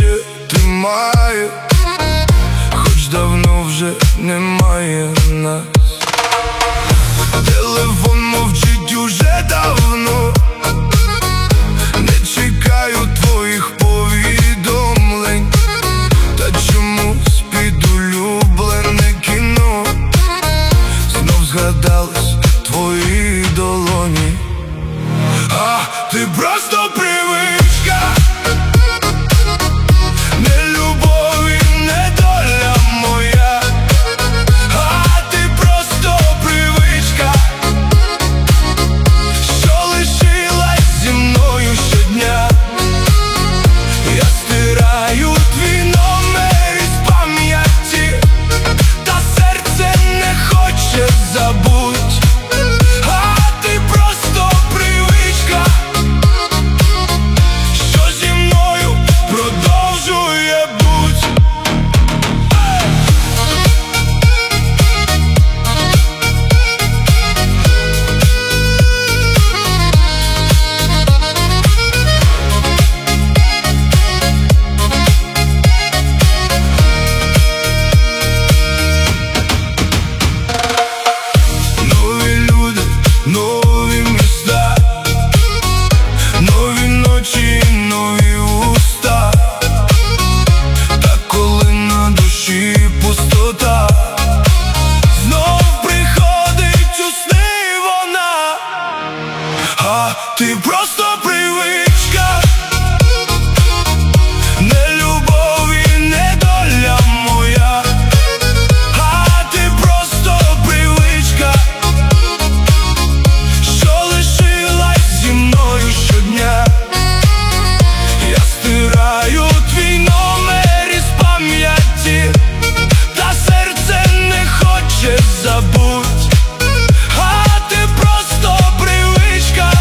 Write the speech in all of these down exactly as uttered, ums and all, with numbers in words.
ще тримає, хоч давно вже немає нас. Телефон мовчить уже давно, не чекаю твоїх повідомлень, та чомусь під улюблене кіно знов згадались твої долоні. А ти просто привичка, не любов і не доля моя. А ти просто привичка, що лишилась зі мною щодня. Я стираю твій номер із пам'яті, та серце не хоче забуть. А ти просто привичка, що зі мною продовжує буть. Нові люди, нові міста, нові ночі, нові уста. Та коли на душі пустота, знов приходить у сни вона. А ти просто привичка, не любов і не доля моя. А ти просто привичка, що лишилась зі мною щодня. Я стираю твій номер із пам'яті, та серце не хоче забуть. А ти просто привичка,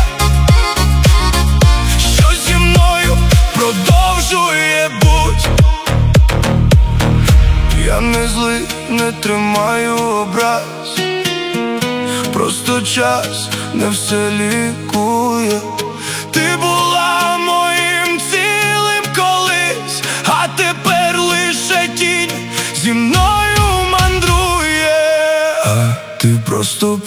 що зі мною продовжує буть. Я не злий, не тримаю образ, просто час не все лікує. Ти була моїм цілим колись, а тепер лише тінь зі мною мандрує. А ти просто